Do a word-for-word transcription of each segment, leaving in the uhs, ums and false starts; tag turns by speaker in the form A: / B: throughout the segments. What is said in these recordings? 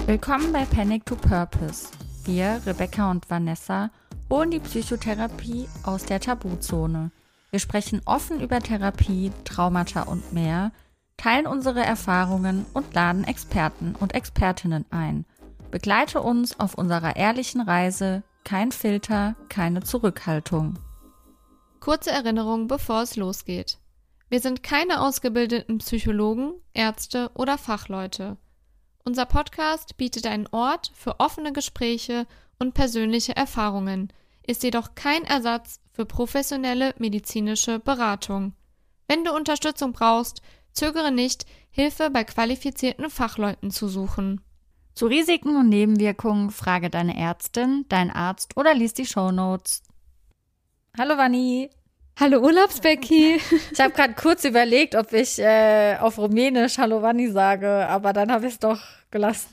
A: Willkommen bei Panic to Purpose. Wir, Rebecca und Vanessa, holen die Psychotherapie aus der Tabuzone. Wir sprechen offen über Therapie, Traumata und mehr, teilen unsere Erfahrungen und laden Experten und Expertinnen ein. Begleite uns auf unserer ehrlichen Reise. Kein Filter, keine Zurückhaltung.
B: Kurze Erinnerung, bevor es losgeht. Wir sind keine ausgebildeten Psychologen, Ärzte oder Fachleute. Unser Podcast bietet einen Ort für offene Gespräche und persönliche Erfahrungen, ist jedoch kein Ersatz für professionelle medizinische Beratung. Wenn du Unterstützung brauchst, zögere nicht, Hilfe bei qualifizierten Fachleuten zu suchen.
A: Zu Risiken und Nebenwirkungen frage deine Ärztin, deinen Arzt oder lies die Shownotes. Hallo Vanni.
B: Hallo Urlaubsbecky.
A: Ich habe gerade kurz überlegt, ob ich äh, auf Rumänisch Hallo Vanni sage, aber dann habe ich es doch gelassen.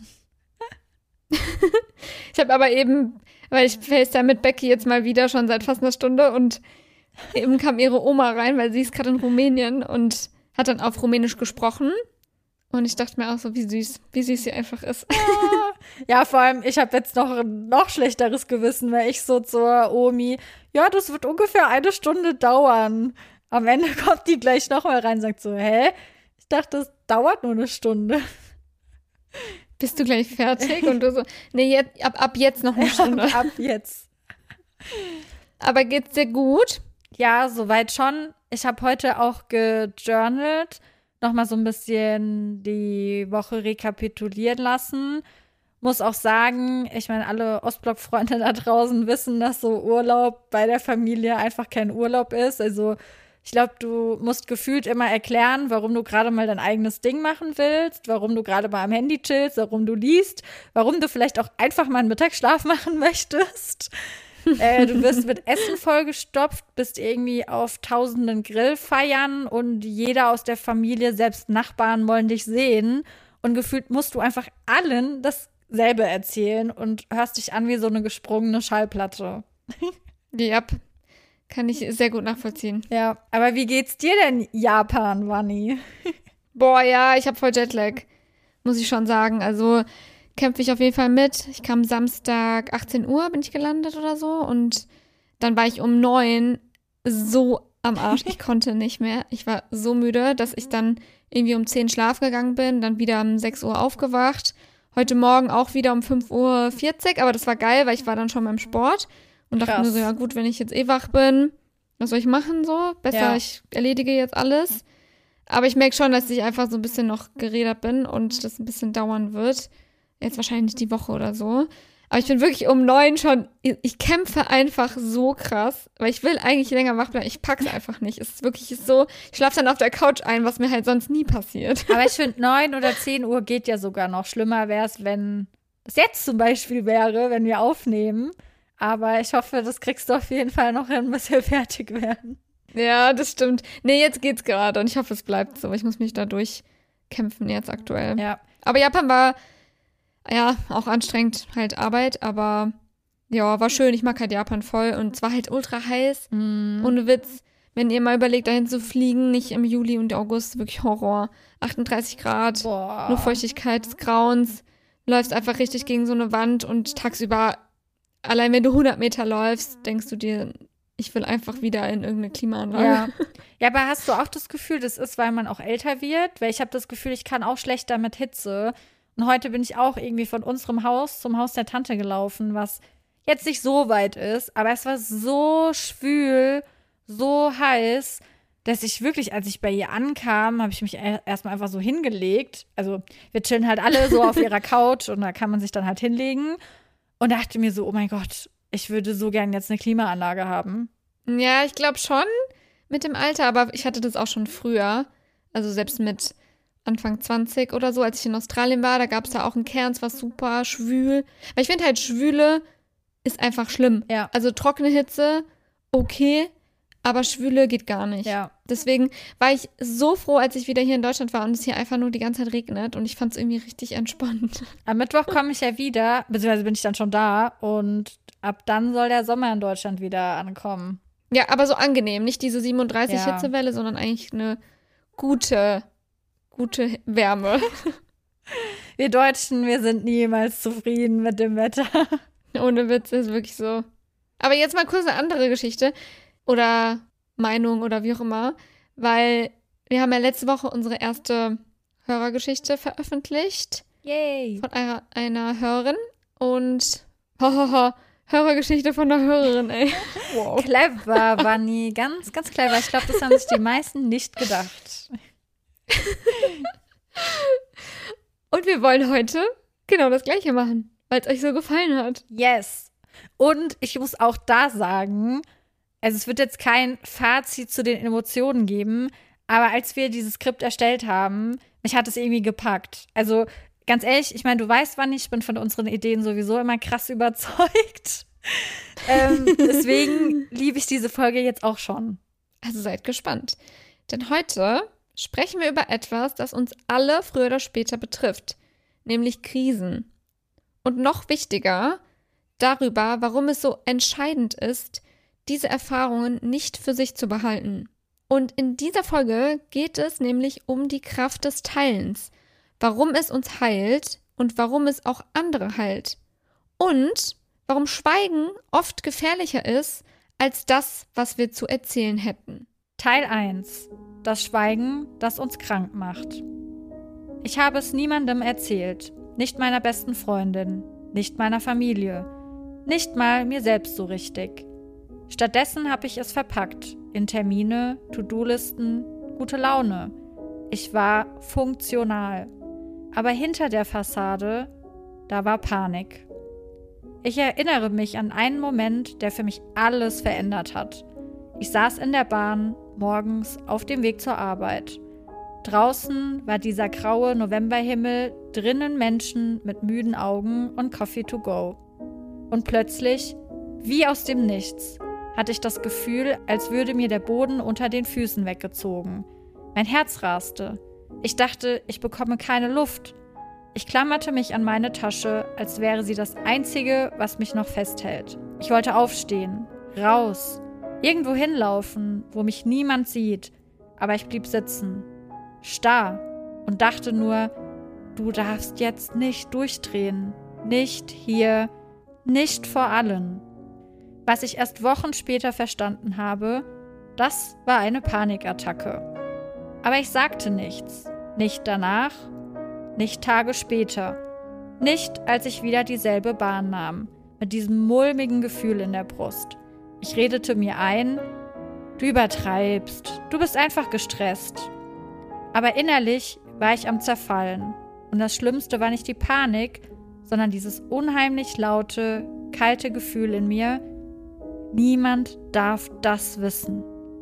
B: Ich habe aber eben, weil ich FaceTime mit Becky jetzt mal wieder schon seit fast einer Stunde und eben kam ihre Oma rein, weil sie ist gerade in Rumänien und hat dann auf Rumänisch gesprochen. Und ich dachte mir auch so, wie süß, wie süß sie einfach ist.
A: Ja, ja, vor allem, ich habe jetzt noch ein noch schlechteres Gewissen, weil ich so zur Omi, ja, das wird ungefähr eine Stunde dauern. Am Ende kommt die gleich nochmal rein und sagt so, hä? Ich dachte, das dauert nur eine Stunde.
B: Bist du gleich fertig? Und du so, nee, jetzt, ab, ab jetzt noch eine Stunde.
A: ab, ab jetzt.
B: Aber geht's dir gut?
A: Ja, soweit schon. Ich habe heute auch gejournalt, nochmal so ein bisschen die Woche rekapitulieren lassen. Muss auch sagen, ich meine, alle Ostblock-Freunde da draußen wissen, dass so Urlaub bei der Familie einfach kein Urlaub ist. Also ich glaube, du musst gefühlt immer erklären, warum du gerade mal dein eigenes Ding machen willst, warum du gerade mal am Handy chillst, warum du liest, warum du vielleicht auch einfach mal einen Mittagsschlaf machen möchtest. äh, du wirst mit Essen vollgestopft, bist irgendwie auf tausenden Grillfeiern und jeder aus der Familie, selbst Nachbarn, wollen dich sehen. Und gefühlt musst du einfach allen dasselbe erzählen und hörst dich an wie so eine gesprungene Schallplatte.
B: Ja, kann ich sehr gut nachvollziehen.
A: Ja, aber wie geht's dir denn, Japan, Vanni?
B: Boah, ja, ich habe voll Jetlag, muss ich schon sagen. Also kämpfe ich auf jeden Fall mit. Ich kam Samstag achtzehn Uhr, bin ich gelandet oder so. Und dann war ich um neun so am Arsch. Ich konnte nicht mehr. Ich war so müde, dass ich dann irgendwie um zehn schlaf gegangen bin, dann wieder um sechs Uhr aufgewacht. Heute Morgen auch wieder um fünf Uhr vierzig, aber das war geil, weil ich war dann schon beim Sport. Und dachte mir so, ja gut, wenn ich jetzt eh wach bin, was soll ich machen so? Besser, ja. Ich erledige jetzt alles. Aber ich merke schon, dass ich einfach so ein bisschen noch geredet bin und das ein bisschen dauern wird. Jetzt wahrscheinlich die Woche oder so. Aber ich bin wirklich um neun schon, ich kämpfe einfach so krass, weil ich will eigentlich länger wach bleiben. Ich pack's einfach nicht. Es ist wirklich so, ich schlafe dann auf der Couch ein, was mir halt sonst nie passiert.
A: Aber ich finde, neun oder zehn Uhr geht ja sogar noch. Schlimmer wäre es, wenn es jetzt zum Beispiel wäre, wenn wir aufnehmen. Aber ich hoffe, das kriegst du auf jeden Fall noch hin, bis wir fertig werden.
B: Ja, das stimmt. Nee, jetzt geht's gerade und ich hoffe, es bleibt so. Ich muss mich da durchkämpfen jetzt aktuell.
A: Ja.
B: Aber Japan war ja, auch anstrengend, halt Arbeit, aber ja, war schön. Ich mag halt Japan voll und es war halt ultra heiß.
A: Mm.
B: Ohne Witz, wenn ihr mal überlegt, dahin zu fliegen, nicht im Juli und August, wirklich Horror. achtunddreißig Grad,
A: Boah.
B: Luftfeuchtigkeit des Grauens, läufst einfach richtig gegen so eine Wand und tagsüber, allein wenn du hundert Meter läufst, denkst du dir, ich will einfach wieder in irgendeine Klimaanlage.
A: Ja. Ja, aber hast du auch das Gefühl, das ist, weil man auch älter wird? Weil ich habe das Gefühl, ich kann auch schlechter mit Hitze. Und heute bin ich auch irgendwie von unserem Haus zum Haus der Tante gelaufen, was jetzt nicht so weit ist, aber es war so schwül, so heiß, dass ich wirklich, als ich bei ihr ankam, habe ich mich erstmal einfach so hingelegt. Also wir chillen halt alle so auf ihrer Couch und da kann man sich dann halt hinlegen und dachte mir so, oh mein Gott, ich würde so gern jetzt eine Klimaanlage haben.
B: Ja, ich glaube schon mit dem Alter, aber ich hatte das auch schon früher, also selbst mit Anfang zwanzig oder so, als ich in Australien war, da gab es da auch einen Kern, es war super schwül. Weil ich finde halt, Schwüle ist einfach schlimm.
A: Ja.
B: Also trockene Hitze, okay, aber Schwüle geht gar nicht.
A: Ja.
B: Deswegen war ich so froh, als ich wieder hier in Deutschland war und es hier einfach nur die ganze Zeit regnet und ich fand es irgendwie richtig entspannt.
A: Am Mittwoch komme ich ja wieder, beziehungsweise bin ich dann schon da und ab dann soll der Sommer in Deutschland wieder ankommen.
B: Ja, aber so angenehm, nicht diese siebenunddreißig
A: Ja.
B: Hitzewelle, sondern eigentlich eine gute gute Wärme.
A: Wir Deutschen, wir sind niemals zufrieden mit dem Wetter.
B: Ohne Witz, ist wirklich so. Aber jetzt mal kurz eine andere Geschichte oder Meinung oder wie auch immer, weil wir haben ja letzte Woche unsere erste Hörergeschichte veröffentlicht.
A: Yay!
B: Von einer, einer Hörerin und hohoho, Hörergeschichte von einer Hörerin, ey.
A: Wow. Clever, Bunny, ganz, ganz clever. Ich glaube, das haben sich die meisten nicht gedacht.
B: Und wir wollen heute genau das Gleiche machen, weil es euch so gefallen hat.
A: Yes. Und ich muss auch da sagen, also es wird jetzt kein Fazit zu den Emotionen geben, aber als wir dieses Skript erstellt haben, mich hat es irgendwie gepackt. Also ganz ehrlich, ich meine, du weißt, wann ich bin von unseren Ideen sowieso immer krass überzeugt. ähm, deswegen liebe ich diese Folge jetzt auch schon.
B: Also seid gespannt. Denn heute sprechen wir über etwas, das uns alle früher oder später betrifft, nämlich Krisen. Und noch wichtiger, darüber, warum es so entscheidend ist, diese Erfahrungen nicht für sich zu behalten. Und in dieser Folge geht es nämlich um die Kraft des Teilens, warum es uns heilt und warum es auch andere heilt. Und warum Schweigen oft gefährlicher ist als das, was wir zu erzählen hätten.
A: Teil eins. Das Schweigen, das uns krank macht. Ich habe es niemandem erzählt, nicht meiner besten Freundin, nicht meiner Familie, nicht mal mir selbst so richtig. Stattdessen habe ich es verpackt in Termine, To-Do-Listen, gute Laune. Ich war funktional. Aber hinter der Fassade, da war Panik. Ich erinnere mich an einen Moment, der für mich alles verändert hat. Ich saß in der Bahn, morgens auf dem Weg zur Arbeit. Draußen war dieser graue Novemberhimmel, drinnen Menschen mit müden Augen und Coffee to go. Und plötzlich, wie aus dem Nichts, hatte ich das Gefühl, als würde mir der Boden unter den Füßen weggezogen. Mein Herz raste. Ich dachte, ich bekomme keine Luft. Ich klammerte mich an meine Tasche, als wäre sie das Einzige, was mich noch festhält. Ich wollte aufstehen, raus, irgendwo hinlaufen, wo mich niemand sieht, aber ich blieb sitzen, starr und dachte nur, du darfst jetzt nicht durchdrehen, nicht hier, nicht vor allen. Was ich erst Wochen später verstanden habe, das war eine Panikattacke. Aber ich sagte nichts, nicht danach, nicht Tage später, nicht als ich wieder dieselbe Bahn nahm, mit diesem mulmigen Gefühl in der Brust. Ich redete mir ein, du übertreibst, du bist einfach gestresst. Aber innerlich war ich am Zerfallen und das Schlimmste war nicht die Panik, sondern dieses unheimlich laute, kalte Gefühl in mir, niemand darf das wissen.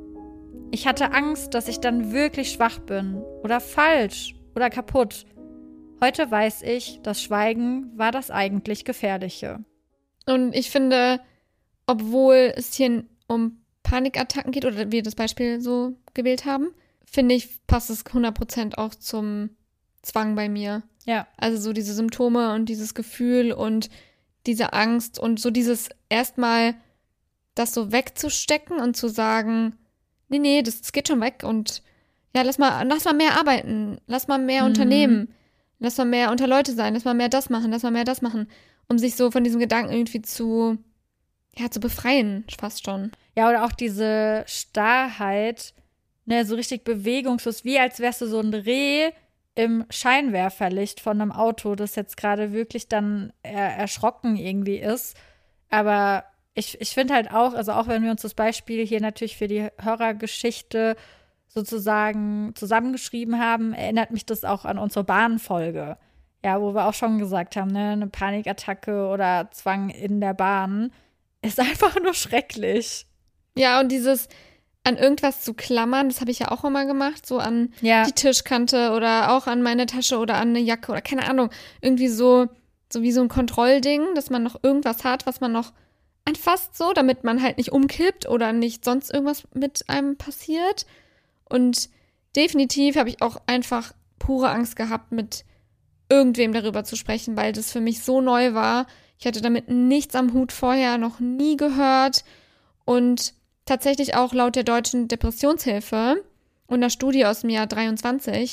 A: Ich hatte Angst, dass ich dann wirklich schwach bin oder falsch oder kaputt. Heute weiß ich, das Schweigen war das eigentlich Gefährliche.
B: Und ich finde, obwohl es hier um Panikattacken geht oder wir das Beispiel so gewählt haben, finde ich, passt es hundert Prozent auch zum Zwang bei mir.
A: Ja.
B: Also so diese Symptome und dieses Gefühl und diese Angst und so dieses erstmal das so wegzustecken und zu sagen, nee, nee, das, das geht schon weg und ja, lass mal, lass mal mehr arbeiten, lass mal mehr mhm. unternehmen, lass mal mehr unter Leute sein, lass mal mehr das machen, lass mal mehr das machen, um sich so von diesem Gedanken irgendwie zu, ja, zu befreien, fast schon.
A: Ja, oder auch diese Starrheit, ne, so richtig bewegungslos, wie als wärst du so ein Reh im Scheinwerferlicht von einem Auto, das jetzt gerade wirklich dann er- erschrocken irgendwie ist. Aber ich, ich finde halt auch, also auch wenn wir uns das Beispiel hier natürlich für die Hörergeschichte sozusagen zusammengeschrieben haben, erinnert mich das auch an unsere Bahnfolge. Ja, wo wir auch schon gesagt haben, ne, eine Panikattacke oder Zwang in der Bahn ist einfach nur schrecklich.
B: Ja, und dieses an irgendwas zu klammern, das habe ich ja auch immer gemacht, so an
A: ja.
B: die Tischkante oder auch an meine Tasche oder an eine Jacke oder keine Ahnung, irgendwie so, so wie so ein Kontrollding, dass man noch irgendwas hat, was man noch anfasst so, damit man halt nicht umkippt oder nicht sonst irgendwas mit einem passiert. Und definitiv habe ich auch einfach pure Angst gehabt, mit irgendwem darüber zu sprechen, weil das für mich so neu war. Ich hatte damit nichts am Hut vorher, noch nie gehört. Und tatsächlich auch laut der Deutschen Depressionshilfe und einer Studie aus dem Jahr dreiundzwanzig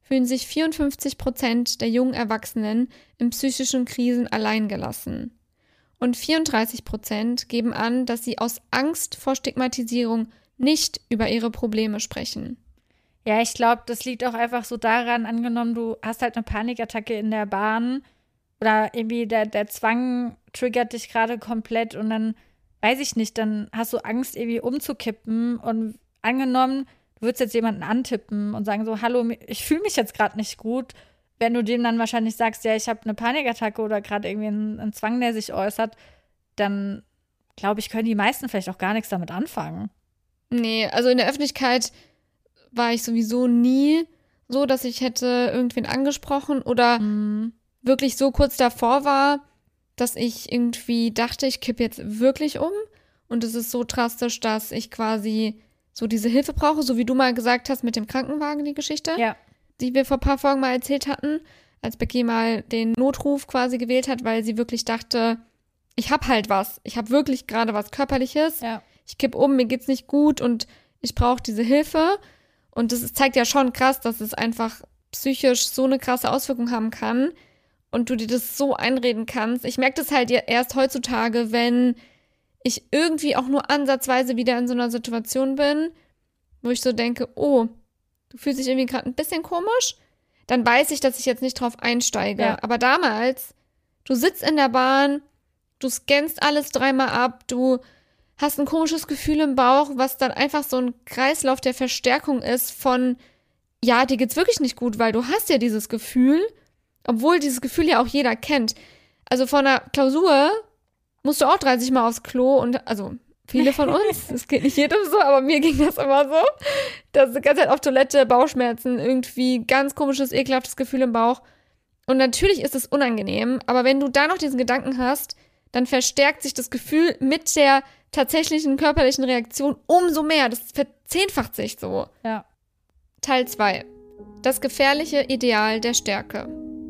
B: fühlen sich vierundfünfzig Prozent der jungen Erwachsenen in psychischen Krisen alleingelassen. Und vierunddreißig Prozent geben an, dass sie aus Angst vor Stigmatisierung nicht über ihre Probleme sprechen.
A: Ja, ich glaube, das liegt auch einfach so daran, angenommen, du hast halt eine Panikattacke in der Bahn oder irgendwie der, der Zwang triggert dich gerade komplett und dann, weiß ich nicht, dann hast du Angst, irgendwie umzukippen und angenommen, du würdest jetzt jemanden antippen und sagen so, hallo, ich fühle mich jetzt gerade nicht gut, wenn du dem dann wahrscheinlich sagst, ja, ich habe eine Panikattacke oder gerade irgendwie einen, einen Zwang, der sich äußert, dann glaube ich, können die meisten vielleicht auch gar nichts damit anfangen.
B: Nee, also in der Öffentlichkeit war ich sowieso nie so, dass ich hätte irgendwen angesprochen oder
A: Mhm.
B: wirklich so kurz davor war, dass ich irgendwie dachte, ich kippe jetzt wirklich um und es ist so drastisch, dass ich quasi so diese Hilfe brauche, so wie du mal gesagt hast mit dem Krankenwagen, die Geschichte,
A: Ja.
B: die wir vor ein paar Folgen mal erzählt hatten, als Becky mal den Notruf quasi gewählt hat, weil sie wirklich dachte, ich habe halt was, ich habe wirklich gerade was Körperliches,
A: Ja.
B: ich kipp um, mir geht's nicht gut und ich brauche diese Hilfe. Und das ist, zeigt ja schon krass, dass es einfach psychisch so eine krasse Auswirkung haben kann und du dir das so einreden kannst. Ich merke das halt erst heutzutage, wenn ich irgendwie auch nur ansatzweise wieder in so einer Situation bin, wo ich so denke, oh, du fühlst dich irgendwie gerade ein bisschen komisch, dann weiß ich, dass ich jetzt nicht drauf einsteige.
A: Ja.
B: Aber damals, du sitzt in der Bahn, du scannst alles dreimal ab, du hast ein komisches Gefühl im Bauch, was dann einfach so ein Kreislauf der Verstärkung ist von, ja, dir geht's wirklich nicht gut, weil du hast ja dieses Gefühl, obwohl dieses Gefühl ja auch jeder kennt. Also vor einer Klausur musst du auch dreißig Mal aufs Klo und, also viele von uns, es geht nicht jedem so, aber mir ging das immer so, dass die ganze Zeit auf Toilette, Bauchschmerzen, irgendwie ganz komisches, ekelhaftes Gefühl im Bauch. Und natürlich ist es unangenehm, aber wenn du da noch diesen Gedanken hast, dann verstärkt sich das Gefühl mit der tatsächlichen körperlichen Reaktion umso mehr. Das verzehnfacht sich so.
A: Ja.
B: Teil zwei. Das gefährliche Ideal der Stärke.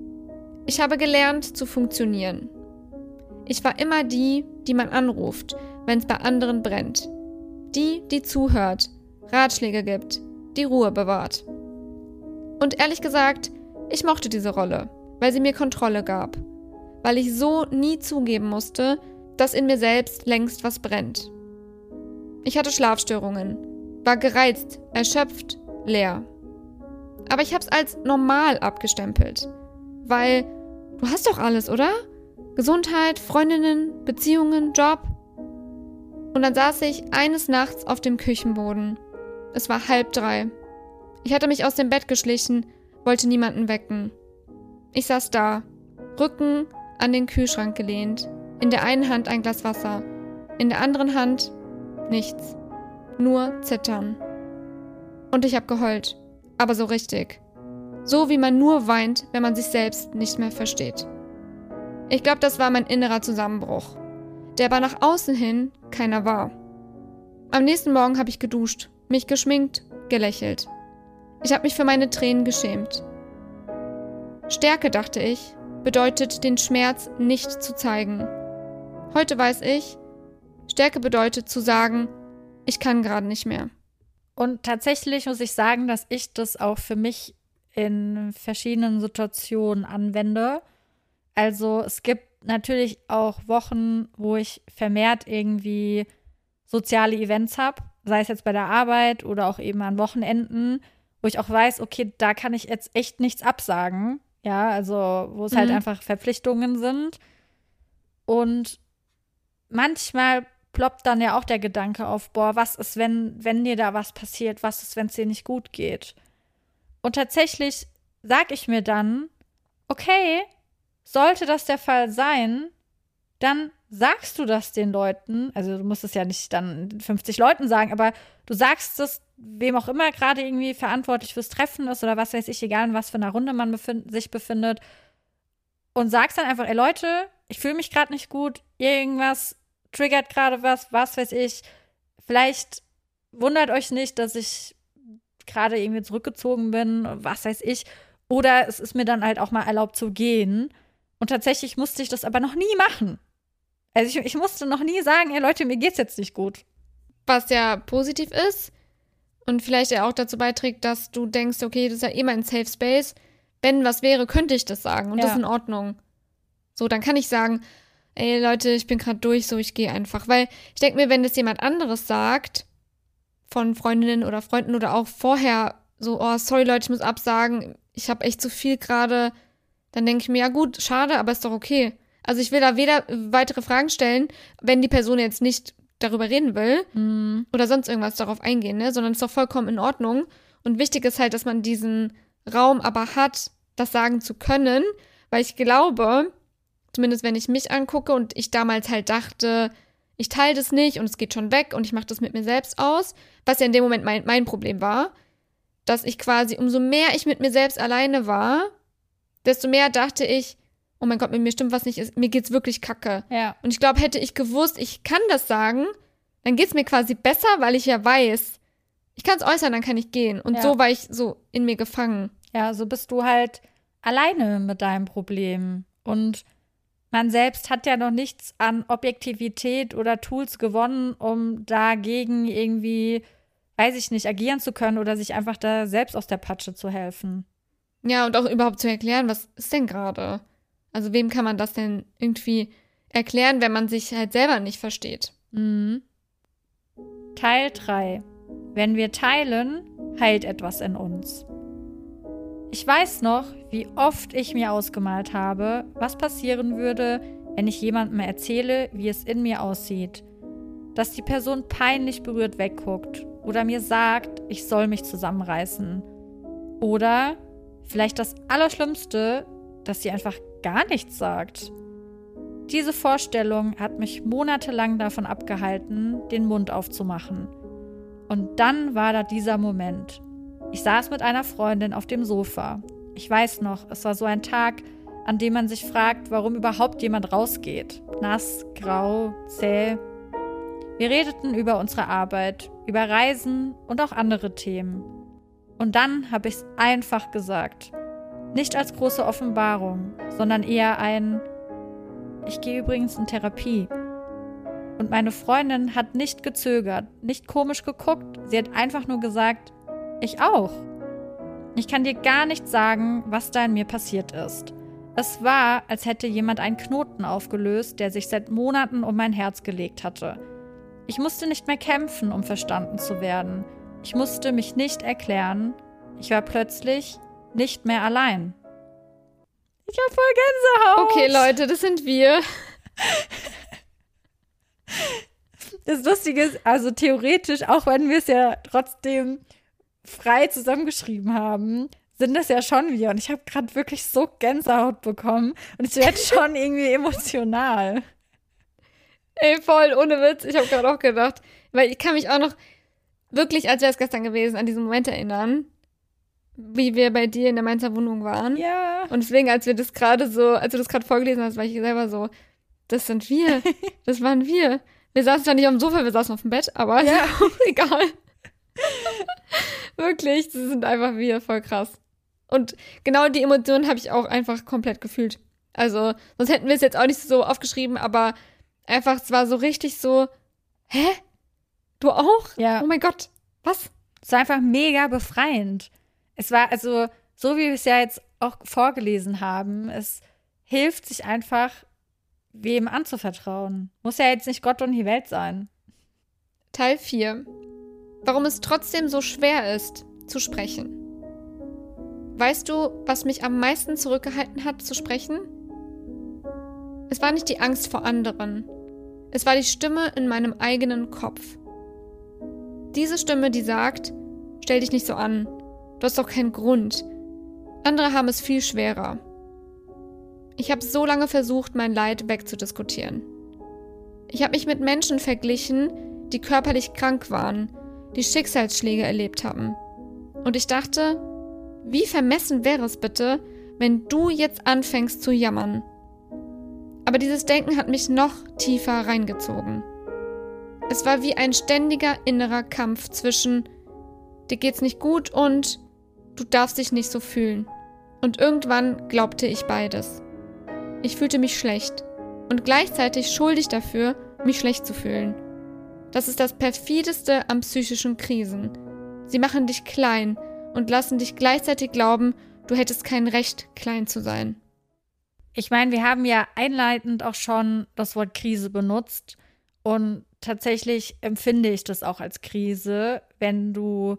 B: Ich habe gelernt zu funktionieren. Ich war immer die, die man anruft, wenn es bei anderen brennt. Die, die zuhört, Ratschläge gibt, die Ruhe bewahrt. Und ehrlich gesagt, ich mochte diese Rolle, weil sie mir Kontrolle gab. Weil ich so nie zugeben musste, dass in mir selbst längst was brennt. Ich hatte Schlafstörungen, war gereizt, erschöpft, leer. Aber ich hab's als normal abgestempelt. Weil, du hast doch alles, oder? Gesundheit, Freundinnen, Beziehungen, Job. Und dann saß ich eines Nachts auf dem Küchenboden. Es war halb drei. Ich hatte mich aus dem Bett geschlichen, wollte niemanden wecken. Ich saß da, Rücken an den Kühlschrank gelehnt, in der einen Hand ein Glas Wasser, in der anderen Hand nichts, nur Zittern. Und ich hab geheult, aber so richtig. So wie man nur weint, wenn man sich selbst nicht mehr versteht. Ich glaube, das war mein innerer Zusammenbruch, der aber nach außen hin keiner war. Am nächsten Morgen habe ich geduscht, mich geschminkt, gelächelt. Ich habe mich für meine Tränen geschämt. Stärke, dachte ich, bedeutet, den Schmerz nicht zu zeigen. Heute weiß ich, Stärke bedeutet zu sagen, ich kann gerade nicht mehr.
A: Und tatsächlich muss ich sagen, dass ich das auch für mich in verschiedenen Situationen anwende. Also es gibt natürlich auch Wochen, wo ich vermehrt irgendwie soziale Events habe, sei es jetzt bei der Arbeit oder auch eben an Wochenenden, wo ich auch weiß, okay, da kann ich jetzt echt nichts absagen. Ja, also wo es
B: Mhm.
A: halt einfach Verpflichtungen sind. Und manchmal ploppt dann ja auch der Gedanke auf, boah, was ist, wenn, wenn dir da was passiert? Was ist, wenn es dir nicht gut geht? Und tatsächlich sag ich mir dann, okay, sollte das der Fall sein, dann sagst du das den Leuten, also du musst es ja nicht dann fünfzig Leuten sagen, aber du sagst es wem auch immer gerade irgendwie verantwortlich fürs Treffen ist oder was weiß ich, egal in was für einer Runde man befind- sich befindet und sagst dann einfach, ey Leute, ich fühle mich gerade nicht gut, irgendwas triggert gerade was, was weiß ich, vielleicht wundert euch nicht, dass ich gerade irgendwie zurückgezogen bin, was weiß ich, oder es ist mir dann halt auch mal erlaubt zu gehen und tatsächlich musste ich das aber noch nie machen. Also ich, ich musste noch nie sagen, ey Leute, mir geht's jetzt nicht gut.
B: Was ja positiv ist, und vielleicht ja auch dazu beiträgt, dass du denkst, okay, das ist ja eh mein Safe Space. Wenn was wäre, könnte ich das sagen und
A: Ja.
B: das ist in Ordnung. So, dann kann ich sagen, ey Leute, ich bin gerade durch, so ich gehe einfach. Weil ich denke mir, wenn das jemand anderes sagt, von Freundinnen oder Freunden oder auch vorher so, oh, sorry Leute, ich muss absagen, ich habe echt zu viel gerade, dann denke ich mir, ja gut, schade, aber ist doch okay. Also ich will da weder weitere Fragen stellen, wenn die Person jetzt nicht darüber reden will
A: Mhm.
B: oder sonst irgendwas darauf eingehen, ne, sondern ist doch vollkommen in Ordnung. Und wichtig ist halt, dass man diesen Raum aber hat, das sagen zu können, weil ich glaube, zumindest wenn ich mich angucke und ich damals halt dachte, ich teile das nicht und es geht schon weg und ich mache das mit mir selbst aus, was ja in dem Moment mein, mein Problem war, dass ich quasi, umso mehr ich mit mir selbst alleine war, desto mehr dachte ich, oh mein Gott, mit mir stimmt was nicht, ist, mir geht's wirklich kacke.
A: Ja.
B: Und ich glaube, hätte ich gewusst, ich kann das sagen, dann geht's mir quasi besser, weil ich ja weiß, ich kann es äußern, dann kann ich gehen. Und
A: Ja.
B: so war ich so in mir gefangen.
A: Ja, so bist du halt alleine mit deinem Problem. Und man selbst hat ja noch nichts an Objektivität oder Tools gewonnen, um dagegen irgendwie, weiß ich nicht, agieren zu können oder sich einfach da selbst aus der Patsche zu helfen.
B: Ja, und auch überhaupt zu erklären, was ist denn gerade? Also wem kann man das denn irgendwie erklären, wenn man sich halt selber nicht versteht?
A: Mhm. Teil drei. Wenn wir teilen, heilt etwas in uns. Ich weiß noch, wie oft ich mir ausgemalt habe, was passieren würde, wenn ich jemandem erzähle, wie es in mir aussieht. Dass die Person peinlich berührt wegguckt oder mir sagt, ich soll mich zusammenreißen. Oder vielleicht das Allerschlimmste, dass sie einfach gar nichts sagt. Diese Vorstellung hat mich monatelang davon abgehalten, den Mund aufzumachen. Und dann war da dieser Moment. Ich saß mit einer Freundin auf dem Sofa. Ich weiß noch, es war so ein Tag, an dem man sich fragt, warum überhaupt jemand rausgeht. Nass, grau, zäh. Wir redeten über unsere Arbeit, über Reisen und auch andere Themen. Und dann habe ich es einfach gesagt. Nicht als große Offenbarung, sondern eher ein Ich gehe übrigens in Therapie. Und meine Freundin hat nicht gezögert, nicht komisch geguckt, sie hat einfach nur gesagt, ich auch. Ich kann dir gar nicht sagen, was da in mir passiert ist. Es war, als hätte jemand einen Knoten aufgelöst, der sich seit Monaten um mein Herz gelegt hatte. Ich musste nicht mehr kämpfen, um verstanden zu werden. Ich musste mich nicht erklären. Ich war plötzlich nicht mehr allein. Ich hab voll Gänsehaut.
B: Okay, Leute, das sind wir.
A: Das Lustige ist, also theoretisch, auch wenn wir es ja trotzdem frei zusammengeschrieben haben, sind das ja schon wir. Und ich habe gerade wirklich so Gänsehaut bekommen. Und ich werde schon irgendwie emotional.
B: Ey, voll, ohne Witz. Ich habe gerade auch gedacht, weil ich kann mich auch noch wirklich, als wäre es gestern gewesen, an diesen Moment erinnern, wie wir bei dir in der Mainzer Wohnung waren.
A: Ja.
B: Und deswegen, als wir das gerade so, als du das gerade vorgelesen hast, war ich selber so, das sind wir. Das waren wir. Wir saßen zwar nicht auf dem Sofa, wir saßen auf dem Bett, aber
A: Ja.
B: egal. Wirklich, das sind einfach wir, voll krass. Und genau die Emotionen habe ich auch einfach komplett gefühlt. Also, sonst hätten wir es jetzt auch nicht so aufgeschrieben, aber einfach, es war so richtig so, hä? Du auch?
A: Ja.
B: Oh mein Gott, was?
A: Es war einfach mega befreiend. Es war also, so wie wir es ja jetzt auch vorgelesen haben, es hilft sich einfach, wem anzuvertrauen. Muss ja jetzt nicht Gott und die Welt sein.
B: Teil vier. Warum es trotzdem so schwer ist, zu sprechen. Weißt du, was mich am meisten zurückgehalten hat, zu sprechen? Es war nicht die Angst vor anderen. Es war die Stimme in meinem eigenen Kopf. Diese Stimme, die sagt, stell dich nicht so an. Du hast doch keinen Grund. Andere haben es viel schwerer. Ich habe so lange versucht, mein Leid wegzudiskutieren. Ich habe mich mit Menschen verglichen, die körperlich krank waren, die Schicksalsschläge erlebt haben. Und ich dachte, wie vermessen wäre es bitte, wenn du jetzt anfängst zu jammern. Aber dieses Denken hat mich noch tiefer reingezogen. Es war wie ein ständiger innerer Kampf zwischen dir geht's nicht gut und du darfst dich nicht so fühlen. Und irgendwann glaubte ich beides. Ich fühlte mich schlecht und gleichzeitig schuldig dafür, mich schlecht zu fühlen. Das ist das perfideste an psychischen Krisen. sie machen dich klein und lassen dich gleichzeitig glauben, du hättest kein Recht, klein zu sein.
A: Ich meine, wir haben ja einleitend auch schon das Wort Krise benutzt und tatsächlich empfinde ich das auch als Krise, wenn du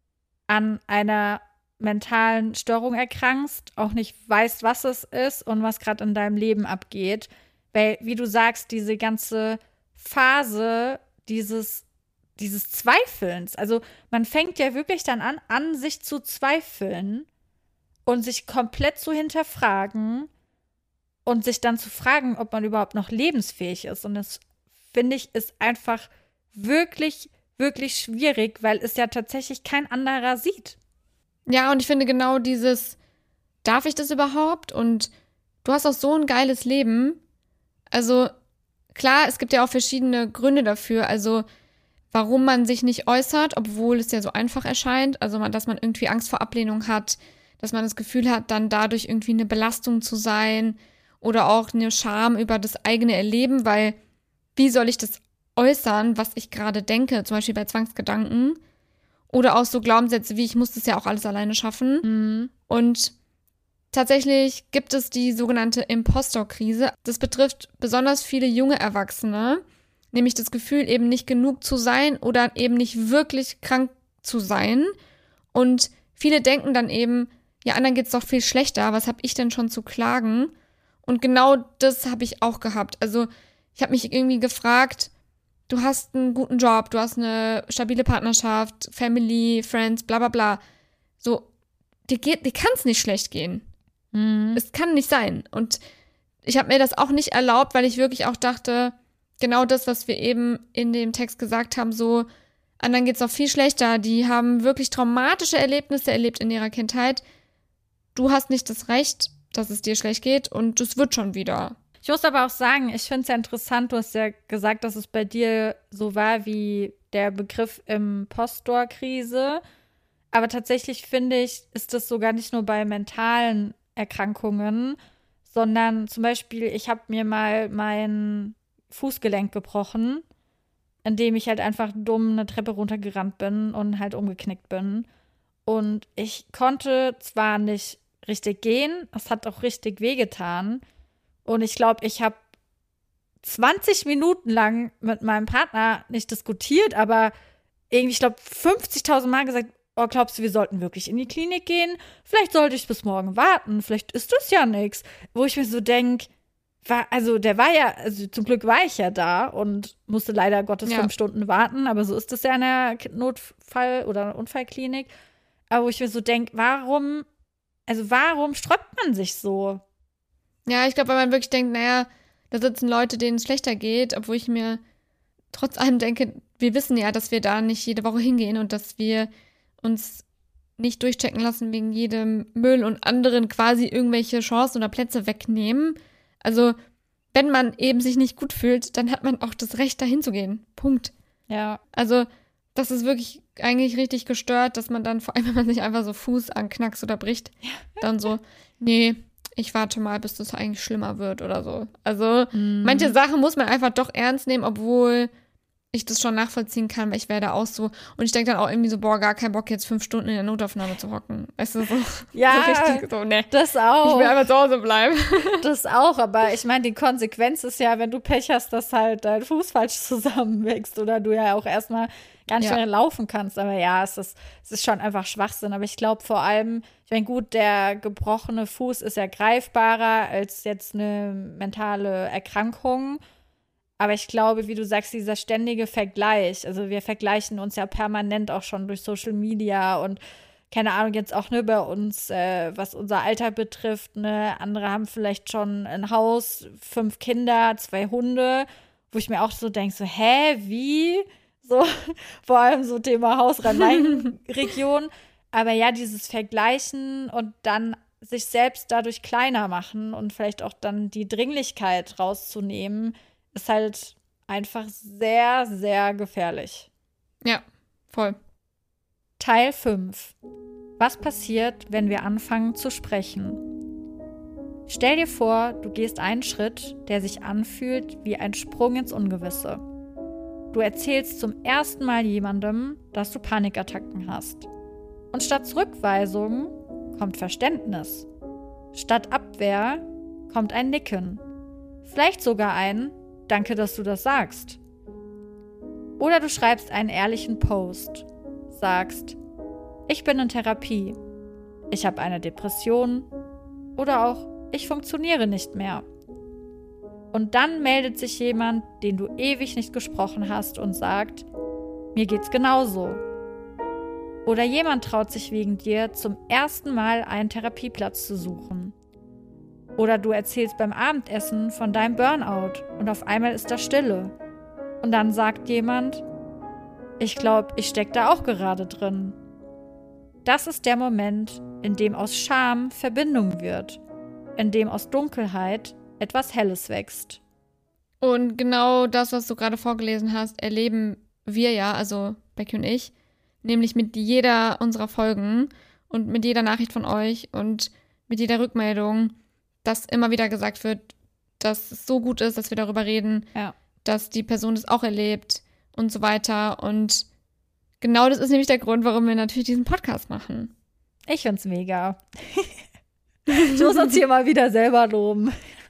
A: an einer mentalen Störung erkrankst, auch nicht weißt, was es ist und was gerade in deinem Leben abgeht. Weil, wie du sagst, diese ganze Phase dieses, dieses Zweifelns, also man fängt ja wirklich dann an, an sich zu zweifeln und sich komplett zu hinterfragen und sich dann zu fragen, ob man überhaupt noch lebensfähig ist. Und das, finde ich, ist einfach wirklich, wirklich schwierig, weil es ja tatsächlich kein anderer sieht.
B: Ja, und ich finde genau dieses, darf ich das überhaupt? Und du hast auch so ein geiles Leben. Also klar, es gibt ja auch verschiedene Gründe dafür, also warum man sich nicht äußert, obwohl es ja so einfach erscheint. Also dass man irgendwie Angst vor Ablehnung hat, dass man das Gefühl hat, dann dadurch irgendwie eine Belastung zu sein oder auch eine Scham über das eigene Erleben, weil wie soll ich das äußern, was ich gerade denke, zum Beispiel bei Zwangsgedanken oder auch so Glaubenssätze wie, ich muss das ja auch alles alleine schaffen.
A: Mhm.
B: Und tatsächlich gibt es die sogenannte Impostor-Krise. Das betrifft besonders viele junge Erwachsene, nämlich das Gefühl, eben nicht genug zu sein oder eben nicht wirklich krank zu sein. Und viele denken dann eben, ja, anderen geht's doch viel schlechter, was habe ich denn schon zu klagen? Und genau das habe ich auch gehabt. Also ich habe mich irgendwie gefragt, du hast einen guten Job, du hast eine stabile Partnerschaft, Family, Friends, bla bla bla. So, dir geht, dir kann es nicht schlecht gehen.
A: Mhm.
B: Es kann nicht sein. Und ich habe mir das auch nicht erlaubt, weil ich wirklich auch dachte, genau das, was wir eben in dem Text gesagt haben, so, anderen geht's auch viel schlechter. Die haben wirklich traumatische Erlebnisse erlebt in ihrer Kindheit. Du hast nicht das Recht, dass es dir schlecht geht und es wird schon wieder.
A: Ich muss aber auch sagen, ich finde es ja interessant, du hast ja gesagt, dass es bei dir so war wie der Begriff Impostor-Krise. Aber tatsächlich finde ich, ist das sogar nicht nur bei mentalen Erkrankungen, sondern zum Beispiel, ich habe mir mal mein Fußgelenk gebrochen, indem ich halt einfach dumm eine Treppe runtergerannt bin und halt umgeknickt bin. Und ich konnte zwar nicht richtig gehen, es hat auch richtig wehgetan. Und ich glaube, ich habe zwanzig Minuten lang mit meinem Partner nicht diskutiert, aber irgendwie, ich glaube, fünfzigtausend Mal gesagt, oh, glaubst du, wir sollten wirklich in die Klinik gehen? Vielleicht sollte ich bis morgen warten, vielleicht ist das ja nichts. Wo ich mir so denke, war, also der war ja, also zum Glück war ich ja da und musste leider Gottes
B: Ja.
A: fünf Stunden warten, aber so ist das ja in der Notfall- oder Unfallklinik. Aber wo ich mir so denke, warum, also warum sträubt man sich so?
B: Ja, ich glaube, weil man wirklich denkt, naja, da sitzen Leute, denen es schlechter geht, obwohl ich mir trotz allem denke, wir wissen ja, dass wir da nicht jede Woche hingehen und dass wir uns nicht durchchecken lassen wegen jedem Müll und anderen quasi irgendwelche Chancen oder Plätze wegnehmen. Also, wenn man eben sich nicht gut fühlt, dann hat man auch das Recht, dahin zu gehen. Punkt.
A: Ja.
B: Also, das ist wirklich eigentlich richtig gestört, dass man dann, vor allem wenn man sich einfach so Fuß anknackst oder bricht, dann so, nee, ich warte mal, bis das eigentlich schlimmer wird oder so. Also,
A: Mhm.
B: manche Sachen muss man einfach doch ernst nehmen, obwohl ich das schon nachvollziehen kann, weil ich wäre da auch so. Und ich denke dann auch irgendwie so, boah, gar keinen Bock, jetzt fünf Stunden in der Notaufnahme zu hocken. Weißt du, so,
A: Ja,
B: so richtig so, ne.
A: das auch.
B: Ich will einfach zu Hause bleiben.
A: Das auch, aber ich meine, die Konsequenz ist ja, wenn du Pech hast, dass halt dein Fuß falsch zusammenwächst oder du ja auch erstmal gar nicht
B: Ja.
A: mehr laufen kannst. Aber ja, es ist, es ist schon einfach Schwachsinn. Aber ich glaube vor allem, ich meine, gut, der gebrochene Fuß ist ja greifbarer als jetzt eine mentale Erkrankung. Aber ich glaube, wie du sagst, dieser ständige Vergleich, also wir vergleichen uns ja permanent auch schon durch Social Media und keine Ahnung, jetzt auch ne, bei uns, äh, was unser Alter betrifft, ne, andere haben vielleicht schon ein Haus, fünf Kinder, zwei Hunde, wo ich mir auch so denke, so, hä, wie? So, vor allem so Thema Haus Rhein-Main-Region. Aber ja, dieses Vergleichen und dann sich selbst dadurch kleiner machen und vielleicht auch dann die Dringlichkeit rauszunehmen, ist halt einfach sehr, sehr gefährlich.
B: Ja, voll.
A: Teil fünf. Was passiert, wenn wir anfangen zu sprechen? Stell dir vor, du gehst einen Schritt, der sich anfühlt wie ein Sprung ins Ungewisse. du erzählst zum ersten Mal jemandem, dass du Panikattacken hast. Und statt Zurückweisung kommt Verständnis. Statt Abwehr kommt ein Nicken. Vielleicht sogar ein Danke, dass du das sagst. Oder du schreibst einen ehrlichen Post. Sagst, ich bin in Therapie. Ich habe eine Depression. Oder auch, ich funktioniere nicht mehr. Und dann meldet sich jemand, den du ewig nicht gesprochen hast und sagt, mir geht's genauso. Oder jemand traut sich wegen dir zum ersten Mal einen Therapieplatz zu suchen. Oder du erzählst beim Abendessen von deinem Burnout und auf einmal ist da Stille. Und dann sagt jemand, ich glaube, ich stecke da auch gerade drin. Das ist der Moment, in dem aus Scham Verbindung wird, in dem aus Dunkelheit etwas Helles wächst.
B: Und genau das, was du gerade vorgelesen hast, erleben wir ja, also Becky und ich, nämlich mit jeder unserer Folgen und mit jeder Nachricht von euch und mit jeder Rückmeldung, dass immer wieder gesagt wird, dass es so gut ist, dass wir darüber reden,
A: ja.
B: dass die Person das auch erlebt und so weiter. Und genau das ist nämlich der Grund, warum wir natürlich diesen Podcast machen.
A: Ich find's mega. Ich muss uns hier mal wieder selber loben.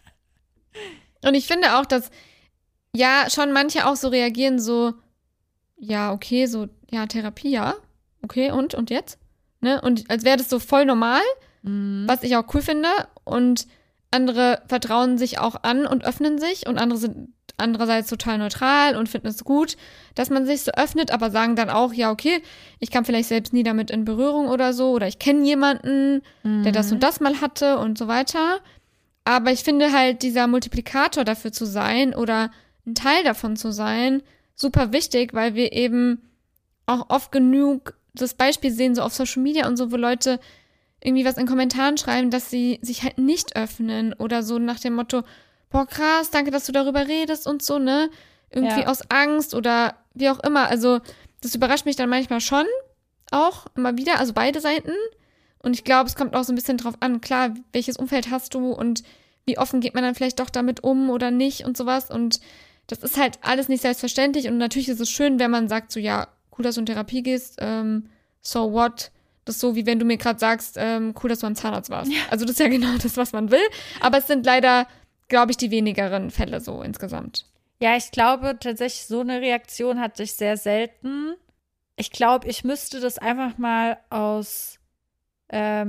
B: Und ich finde auch, dass ja schon manche auch so reagieren, so, ja, okay, so, ja, Therapie, ja, okay, und, und jetzt? Ne? Und als wäre das so voll normal, mhm. was ich auch cool finde. Und andere vertrauen sich auch an und öffnen sich und andere sind andererseits total neutral und finden es gut, dass man sich so öffnet, aber sagen dann auch, ja, okay, ich kam vielleicht selbst nie damit in Berührung oder so oder ich kenne jemanden, mhm. der das und das mal hatte und so weiter. Aber ich finde halt, dieser Multiplikator dafür zu sein oder ein Teil davon zu sein, super wichtig, weil wir eben auch oft genug das Beispiel sehen, so auf Social Media und so, wo Leute irgendwie was in Kommentaren schreiben, dass sie sich halt nicht öffnen oder so nach dem Motto, boah, krass, danke, dass du darüber redest und so, ne? Irgendwie ja. aus Angst oder wie auch immer. Also das überrascht mich dann manchmal schon auch immer wieder, also beide Seiten. Und ich glaube, es kommt auch so ein bisschen drauf an, klar, welches Umfeld hast du und wie offen geht man dann vielleicht doch damit um oder nicht und sowas. Und das ist halt alles nicht selbstverständlich. Und natürlich ist es schön, wenn man sagt so, ja, cool, dass du in Therapie gehst, ähm, so what? Das ist so, wie wenn du mir gerade sagst, ähm, cool, dass du beim Zahnarzt warst. Ja. Also das ist ja genau das, was man will. Aber es sind leider, glaube ich, die wenigeren Fälle so insgesamt.
A: Ja, ich glaube tatsächlich, so eine Reaktion hatte ich sehr selten. Ich glaube, ich müsste das einfach mal aus ähm,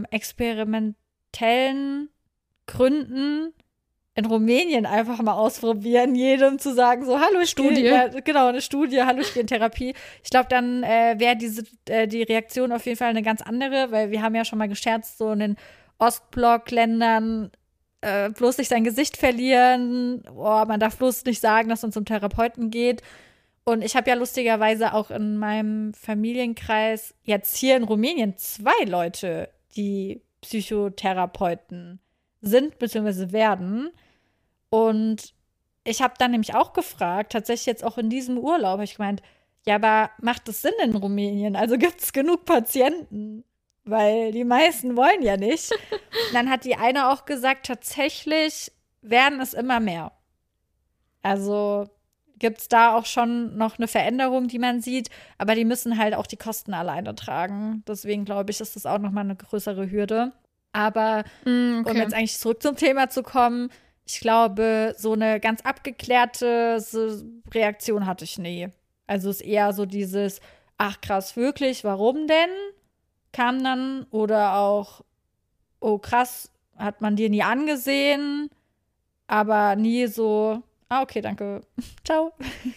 A: experimentellen Gründen in Rumänien einfach mal ausprobieren, jedem zu sagen, so, hallo, ich
B: Studie.
A: Gehe, ja, genau, eine Studie, hallo, ich gehe in Therapie. Ich glaube, dann äh, wäre diese äh, die Reaktion auf jeden Fall eine ganz andere, weil wir haben ja schon mal gescherzt, so in den Ostblock-Ländern äh, bloß nicht sein Gesicht verlieren, oh, man darf bloß nicht sagen, dass man zum Therapeuten geht. Und ich habe ja lustigerweise auch in meinem Familienkreis jetzt hier in Rumänien zwei Leute, die Psychotherapeuten sind bzw. werden. Und ich habe dann nämlich auch gefragt, tatsächlich jetzt auch in diesem Urlaub, habe ich gemeint, ja, aber macht es Sinn in Rumänien? Also gibt es genug Patienten? Weil die meisten wollen ja nicht. Und dann hat die eine auch gesagt, tatsächlich werden es immer mehr. Also gibt es da auch schon noch eine Veränderung, die man sieht, aber die müssen halt auch die Kosten alleine tragen. Deswegen glaube ich, ist das auch nochmal eine größere Hürde. Aber mm, okay. um jetzt eigentlich zurück zum Thema zu kommen, ich glaube, so eine ganz abgeklärte Reaktion hatte ich nie. Also es ist eher so dieses, ach krass, wirklich, warum denn? Kam dann. Oder auch, oh krass, hat man dir nie angesehen, aber nie so, ah, okay, danke, ciao.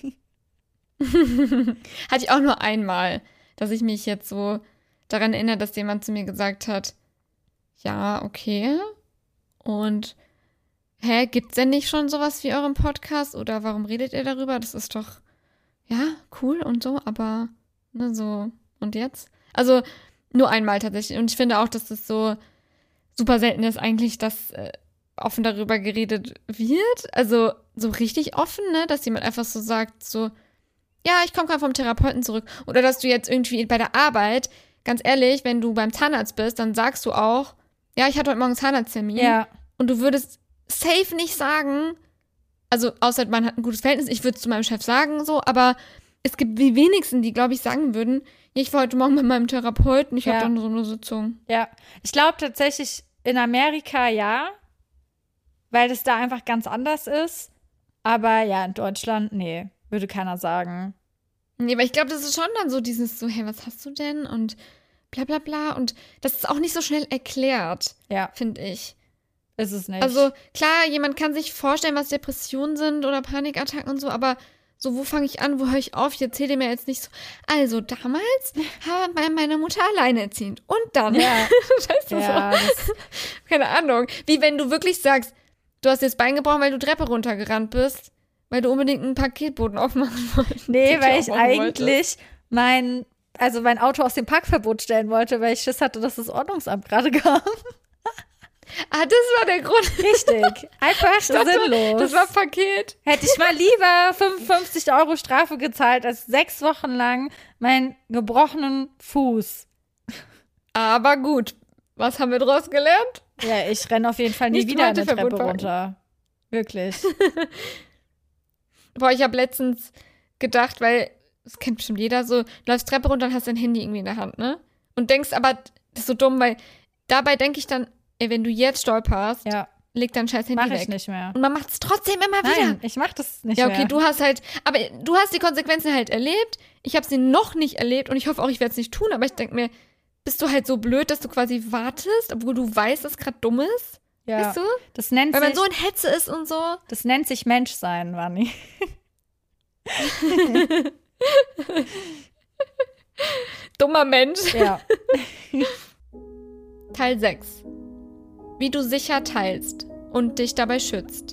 B: Hatte ich auch nur einmal, dass ich mich jetzt so daran erinnere, dass jemand zu mir gesagt hat, ja, okay. Und, hä, gibt's denn nicht schon sowas wie euren Podcast? Oder warum redet ihr darüber? Das ist doch, ja, cool und so, aber, ne, so, und jetzt? Also, nur einmal tatsächlich. Und ich finde auch, dass das so super selten ist eigentlich, dass äh, offen darüber geredet wird. Also, so richtig offen, ne, dass jemand einfach so sagt, so, ja, ich komme gerade vom Therapeuten zurück. Oder dass du jetzt irgendwie bei der Arbeit, ganz ehrlich, wenn du beim Zahnarzt bist, dann sagst du auch, ja, ich hatte heute Morgen einen Zahnarzttermin.
A: Ja.
B: Und du würdest safe nicht sagen, also außer man hat ein gutes Verhältnis, ich würde es zu meinem Chef sagen, so, aber es gibt die wenigsten, die, glaube ich, sagen würden, ja, ich war heute Morgen mit meinem Therapeuten, ich
A: Ja.
B: habe dann so eine Sitzung.
A: Ja, ich glaube tatsächlich in Amerika ja, weil das da einfach ganz anders ist. Aber ja, in Deutschland, nee, würde keiner sagen.
B: Nee, aber ich glaube, das ist schon dann so dieses so, hey, was hast du denn? Und bla bla bla. Und das ist auch nicht so schnell erklärt,
A: Ja,
B: finde ich.
A: ist es nicht.
B: Also klar, jemand kann sich vorstellen, was Depressionen sind oder Panikattacken und so, aber so, wo fange ich an, wo höre ich auf? Ich erzähle mir jetzt nicht so, also damals war meine Mutter alleinerziehend. Und dann,
A: Ja.
B: weißt du
A: ja,
B: so,
A: das,
B: keine Ahnung. Wie wenn du wirklich sagst, du hast jetzt Bein gebrochen, weil du Treppe runtergerannt bist, weil du unbedingt einen Paketboten aufmachen wolltest.
A: nee,
B: Den
A: weil
B: du
A: ich
B: aufmachen
A: eigentlich mein, also mein Auto aus dem Parkverbot stellen wollte, weil ich Schiss hatte, dass das Ordnungsamt gerade kam.
B: Ah, das war der Grund.
A: Richtig. Einfach sinnlos.
B: Das war Paket.
A: Hätte ich mal lieber fünfundfünfzig Euro Strafe gezahlt, als sechs Wochen lang meinen gebrochenen Fuß.
B: Aber gut, was haben wir draus gelernt?
A: Ja, ich renne auf jeden Fall nie
B: Nicht
A: wieder eine
B: Halteverbot
A: Treppe
B: parken.
A: runter. Wirklich.
B: Boah, ich habe letztens gedacht, weil, das kennt bestimmt jeder, so, du läufst Treppe runter und hast dein Handy irgendwie in der Hand, ne? Und denkst aber, das ist so dumm, weil dabei denke ich dann, ey, wenn du jetzt stolperst,
A: Ja,
B: leg dein scheiß Handy
A: mache
B: weg.
A: ich nicht mehr.
B: Und man macht es trotzdem immer wieder.
A: Nein, ich mach das nicht
B: Ja,
A: mehr.
B: okay, du hast halt, aber du hast die Konsequenzen halt erlebt. Ich habe sie noch nicht erlebt und ich hoffe auch, ich werde es nicht tun, aber ich denke mir, bist du halt so blöd, dass du quasi wartest, obwohl du weißt, dass es gerade dumm ist?
A: Ja,
B: Weißt du?
A: das nennt
B: Weil man
A: sich,
B: so in Hetze ist und so.
A: das nennt sich Menschsein, Wanni.
B: Dummer Mensch.
A: Ja.
B: Teil sechs. Wie du sicher teilst und dich dabei schützt.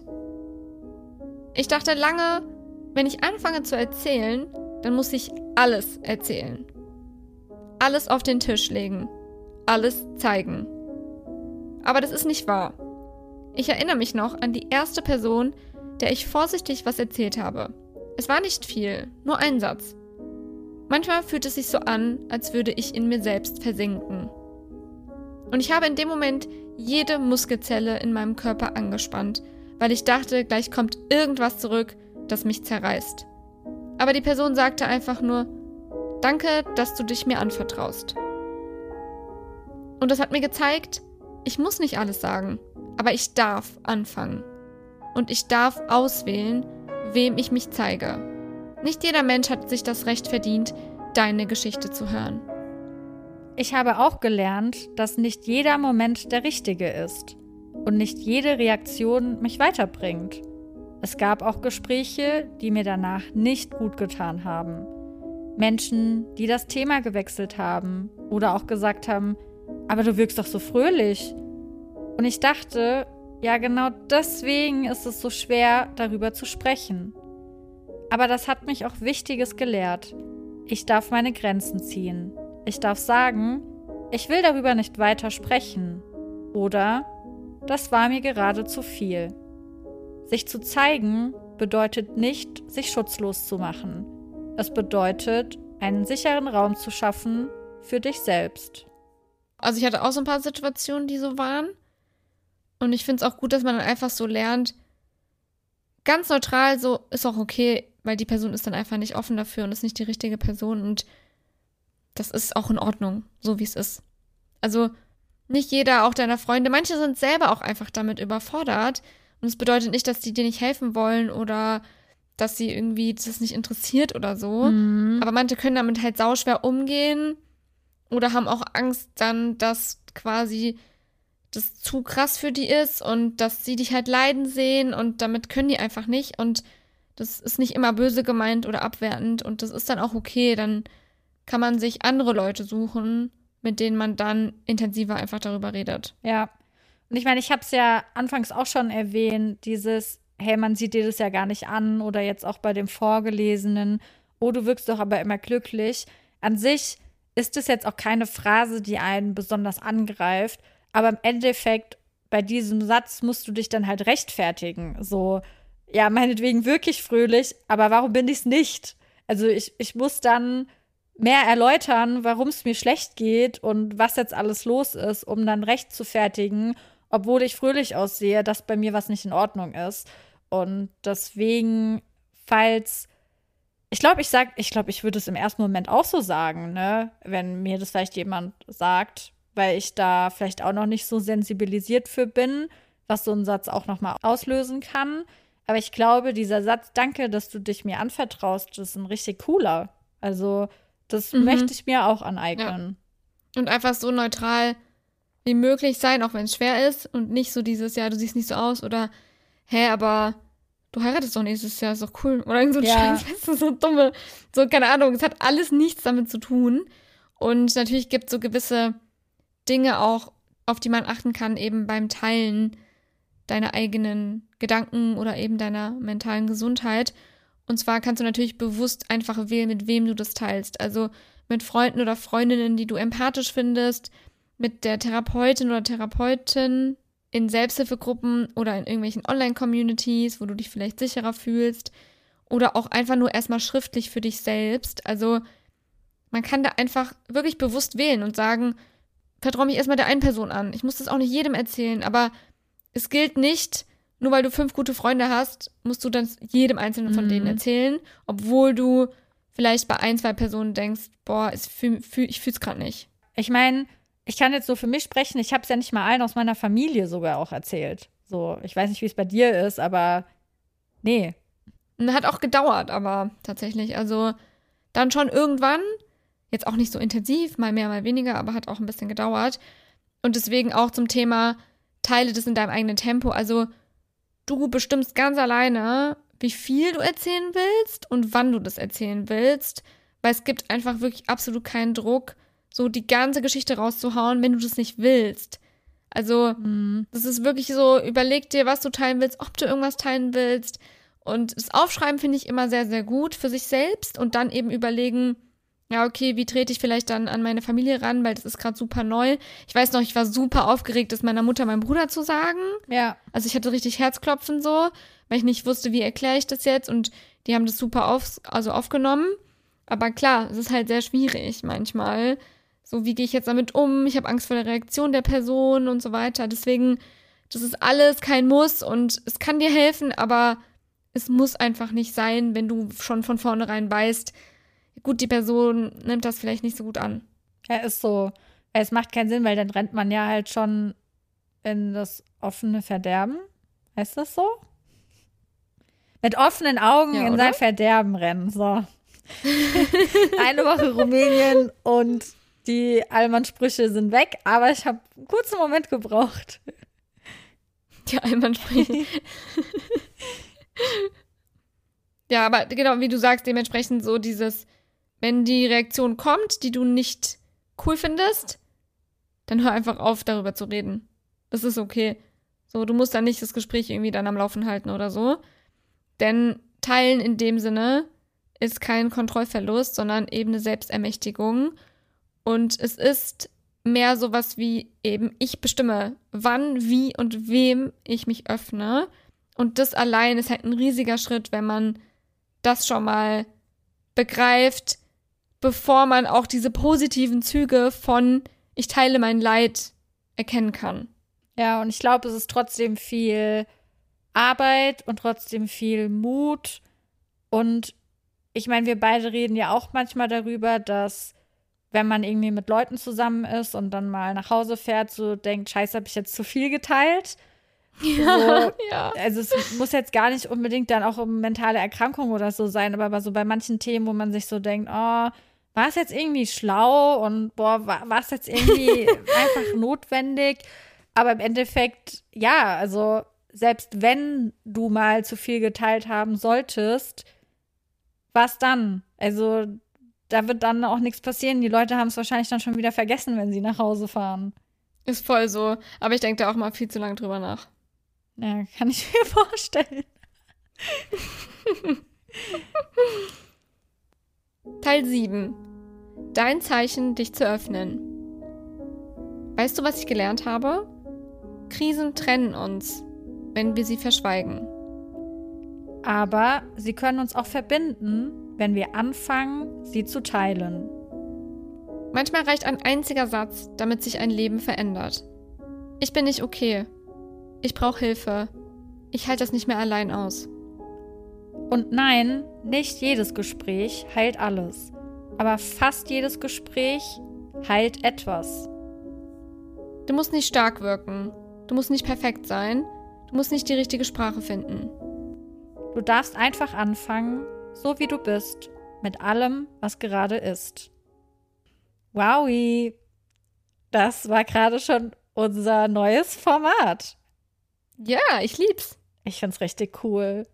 B: Ich dachte lange, wenn ich anfange zu erzählen, dann muss ich alles erzählen. Alles auf den Tisch legen. Alles zeigen. Aber das ist nicht wahr. Ich erinnere mich noch an die erste Person, der ich vorsichtig was erzählt habe. Es war nicht viel, nur ein Satz. Manchmal fühlt es sich so an, als würde ich in mir selbst versinken. Und ich habe in dem Moment jede Muskelzelle in meinem Körper angespannt, weil ich dachte, gleich kommt irgendwas zurück, das mich zerreißt. Aber die Person sagte einfach nur, danke, dass du dich mir anvertraust. Und das hat mir gezeigt, ich muss nicht alles sagen, aber ich darf anfangen. Und ich darf auswählen, wem ich mich zeige. Nicht jeder Mensch hat sich das Recht verdient, deine Geschichte zu hören.
A: Ich habe auch gelernt, dass nicht jeder Moment der richtige ist und nicht jede Reaktion mich weiterbringt. Es gab auch Gespräche, die mir danach nicht gut getan haben. Menschen, die das Thema gewechselt haben oder auch gesagt haben, aber du wirkst doch so fröhlich. Und ich dachte, ja, genau deswegen ist es so schwer, darüber zu sprechen. Aber das hat mich auch Wichtiges gelehrt. Ich darf meine Grenzen ziehen. Ich darf sagen, ich will darüber nicht weiter sprechen. Oder, das war mir gerade zu viel. Sich zu zeigen bedeutet nicht, sich schutzlos zu machen. Es bedeutet, einen sicheren Raum zu schaffen für dich selbst.
B: Also ich hatte auch so ein paar Situationen, die so waren. Und ich finde es auch gut, dass man dann einfach so lernt, ganz neutral, so ist auch okay, weil die Person ist dann einfach nicht offen dafür und ist nicht die richtige Person und das ist auch in Ordnung, so wie es ist. Also nicht jeder, auch deiner Freunde, manche sind selber auch einfach damit überfordert und es bedeutet nicht, dass die dir nicht helfen wollen oder dass sie irgendwie das nicht interessiert oder so.
A: Mhm.
B: Aber manche können damit halt sauschwer umgehen oder haben auch Angst dann, dass quasi das zu krass für die ist und dass sie dich halt leiden sehen und damit können die einfach nicht und das ist nicht immer böse gemeint oder abwertend und das ist dann auch okay, dann kann man sich andere Leute suchen, mit denen man dann intensiver einfach darüber redet.
A: Ja. Und ich meine, ich habe es ja anfangs auch schon erwähnt, dieses, hey, man sieht dir das ja gar nicht an oder jetzt auch bei dem Vorgelesenen, oh, du wirkst doch aber immer glücklich. An sich ist es jetzt auch keine Phrase, die einen besonders angreift, aber im Endeffekt, bei diesem Satz musst du dich dann halt rechtfertigen. So, ja, meinetwegen wirklich fröhlich, aber warum bin ich es nicht? Also ich, ich muss dann mehr erläutern, warum es mir schlecht geht und was jetzt alles los ist, um dann recht zu fertigen, obwohl ich fröhlich aussehe, dass bei mir was nicht in Ordnung ist. Und deswegen, falls Ich glaube, ich sag, ich glaube, ich würde es im ersten Moment auch so sagen, ne? Wenn mir das vielleicht jemand sagt, weil ich da vielleicht auch noch nicht so sensibilisiert für bin, was so ein Satz auch noch mal auslösen kann. Aber ich glaube, dieser Satz, danke, dass du dich mir anvertraust, ist ein richtig cooler. Also, das
B: Mhm.
A: möchte ich mir auch aneignen.
B: Und einfach so neutral wie möglich sein, auch wenn es schwer ist. Und nicht so dieses, ja, du siehst nicht so aus oder, hä, aber du heiratest doch nächstes Jahr, ist doch cool. Oder irgend so ein
A: Ja.
B: Scheiß, weißt du, so dumme, so, keine Ahnung, es hat alles nichts damit zu tun. Und natürlich gibt es so gewisse Dinge auch, auf die man achten kann, eben beim Teilen deiner eigenen Gedanken oder eben deiner mentalen Gesundheit. Und zwar kannst du natürlich bewusst einfach wählen, mit wem du das teilst. Also mit Freunden oder Freundinnen, die du empathisch findest, mit der Therapeutin oder Therapeutin in Selbsthilfegruppen oder in irgendwelchen Online-Communities, wo du dich vielleicht sicherer fühlst. Oder auch einfach nur erstmal schriftlich für dich selbst. Also man kann da einfach wirklich bewusst wählen und sagen, vertraue mich erstmal der einen Person an. Ich muss das auch nicht jedem erzählen, aber es gilt nicht, nur weil du fünf gute Freunde hast, musst du dann jedem einzelnen von
A: Mhm.
B: denen erzählen, obwohl du vielleicht bei ein, zwei Personen denkst, boah, es fühl, fühl, ich fühl's gerade nicht.
A: Ich meine, ich kann jetzt so für mich sprechen, ich habe es ja nicht mal allen aus meiner Familie sogar auch erzählt. So, ich weiß nicht, wie es bei dir ist, aber nee.
B: Und hat auch gedauert, aber tatsächlich, also dann schon irgendwann, jetzt auch nicht so intensiv, mal mehr, mal weniger, aber hat auch ein bisschen gedauert. Und deswegen auch zum Thema, teile das in deinem eigenen Tempo. Also du bestimmst ganz alleine, wie viel du erzählen willst und wann du das erzählen willst, weil es gibt einfach wirklich absolut keinen Druck, so die ganze Geschichte rauszuhauen, wenn du das nicht willst. Also
A: Mhm.
B: das ist wirklich so, überleg dir, was du teilen willst, ob du irgendwas teilen willst. Und das Aufschreiben finde ich immer sehr, sehr gut für sich selbst und dann eben überlegen, ja, okay, wie trete ich vielleicht dann an meine Familie ran, weil das ist gerade super neu. Ich weiß noch, ich war super aufgeregt, das meiner Mutter, meinem Bruder zu sagen.
A: Ja.
B: Also ich hatte richtig Herzklopfen so, weil ich nicht wusste, wie erkläre ich das jetzt und die haben das super auf, also aufgenommen. Aber klar, es ist halt sehr schwierig manchmal. So, wie gehe ich jetzt damit um? Ich habe Angst vor der Reaktion der Person und so weiter. Deswegen, das ist alles kein Muss und es kann dir helfen, aber es muss einfach nicht sein, wenn du schon von vornherein weißt, gut, die Person nimmt das vielleicht nicht so gut an.
A: Ja, ist so. Es macht keinen Sinn, weil dann rennt man ja halt schon in das offene Verderben. Heißt das so? Mit offenen Augen
B: Ja,
A: in
B: oder?
A: sein Verderben rennen. So. Eine Woche Rumänien und die Allmann-Sprüche sind weg, aber ich habe einen kurzen Moment gebraucht.
B: Die Allmann-Sprüche. Ja, aber genau, wie du sagst, dementsprechend so dieses, wenn die Reaktion kommt, die du nicht cool findest, dann hör einfach auf, darüber zu reden. Das ist okay. So, du musst dann nicht das Gespräch irgendwie dann am Laufen halten oder so. Denn Teilen in dem Sinne ist kein Kontrollverlust, sondern eben eine Selbstermächtigung. Und es ist mehr sowas wie eben, ich bestimme, wann, wie und wem ich mich öffne. Und das allein ist halt ein riesiger Schritt, wenn man das schon mal begreift, bevor man auch diese positiven Züge von ich teile mein Leid erkennen kann.
A: Ja, und ich glaube, es ist trotzdem viel Arbeit und trotzdem viel Mut. Und ich meine, wir beide reden ja auch manchmal darüber, dass wenn man irgendwie mit Leuten zusammen ist und dann mal nach Hause fährt, so denkt, scheiße, habe ich jetzt zu viel geteilt.
B: Ja,
A: So,
B: ja.
A: also es muss jetzt gar nicht unbedingt dann auch um mentale Erkrankung oder so sein, aber so bei manchen Themen, wo man sich so denkt, oh, war es jetzt irgendwie schlau und boah, war, war es jetzt irgendwie einfach notwendig? Aber im Endeffekt, ja, also selbst wenn du mal zu viel geteilt haben solltest, was dann? Also da wird dann auch nichts passieren. Die Leute haben es wahrscheinlich dann schon wieder vergessen, wenn sie nach Hause fahren.
B: Ist voll so. Aber ich denke da auch mal viel zu lange drüber nach.
A: Ja, kann ich mir vorstellen.
B: Teil sieben. Dein Zeichen, dich zu öffnen. Weißt du, was ich gelernt habe? Krisen trennen uns, wenn wir sie verschweigen.
A: Aber sie können uns auch verbinden, wenn wir anfangen, sie zu teilen.
B: Manchmal reicht ein einziger Satz, damit sich ein Leben verändert. Ich bin nicht okay. Ich brauche Hilfe. Ich halte das nicht mehr allein aus.
A: Und nein, nicht jedes Gespräch heilt alles. Aber fast jedes Gespräch heilt etwas.
B: Du musst nicht stark wirken. Du musst nicht perfekt sein. Du musst nicht die richtige Sprache finden.
A: Du darfst einfach anfangen, so wie du bist, mit allem, was gerade ist. Wowi! Das war gerade schon unser neues Format.
B: Ja, ich lieb's.
A: Ich find's richtig cool.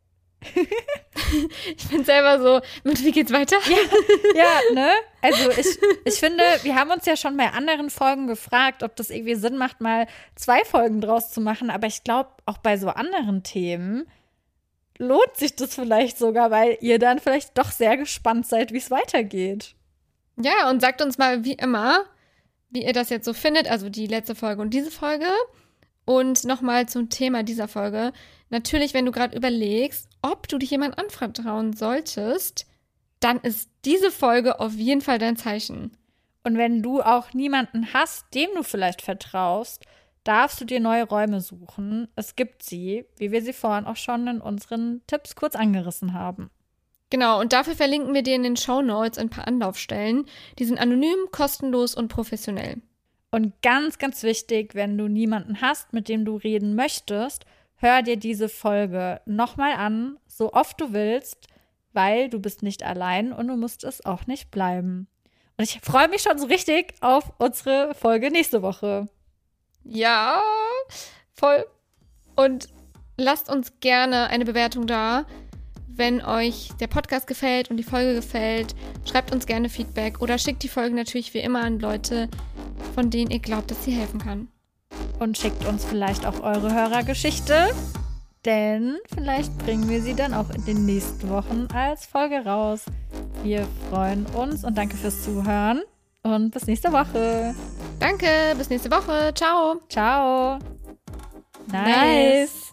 B: Ich bin selber so, mit wie geht's weiter?
A: Ja, ja, ne? Also ich, ich finde, wir haben uns ja schon bei anderen Folgen gefragt, ob das irgendwie Sinn macht, mal zwei Folgen draus zu machen. Aber ich glaube, auch bei so anderen Themen lohnt sich das vielleicht sogar, weil ihr dann vielleicht doch sehr gespannt seid, wie es weitergeht.
B: Ja, und sagt uns mal wie immer, wie ihr das jetzt so findet, also die letzte Folge und diese Folge. Und nochmal zum Thema dieser Folge. Natürlich, wenn du gerade überlegst, ob du dich jemand anvertrauen solltest, dann ist diese Folge auf jeden Fall dein Zeichen.
A: Und wenn du auch niemanden hast, dem du vielleicht vertraust, darfst du dir neue Räume suchen. Es gibt sie, wie wir sie vorhin auch schon in unseren Tipps kurz angerissen haben.
B: Genau, und dafür verlinken wir dir in den Shownotes ein paar Anlaufstellen. Die sind anonym, kostenlos und professionell.
A: Und ganz, ganz wichtig, wenn du niemanden hast, mit dem du reden möchtest, hör dir diese Folge nochmal an, so oft du willst, weil du bist nicht allein und du musst es auch nicht bleiben. Und ich freue mich schon so richtig auf unsere Folge nächste Woche.
B: Ja, voll. Und lasst uns gerne eine Bewertung da. Wenn euch der Podcast gefällt und die Folge gefällt, schreibt uns gerne Feedback oder schickt die Folge natürlich wie immer an Leute, von denen ihr glaubt, dass sie helfen kann.
A: Und schickt uns vielleicht auch eure Hörergeschichte, denn vielleicht bringen wir sie dann auch in den nächsten Wochen als Folge raus. Wir freuen uns und danke fürs Zuhören und bis nächste Woche.
B: Danke, bis nächste Woche. Ciao.
A: Ciao.
B: Nice.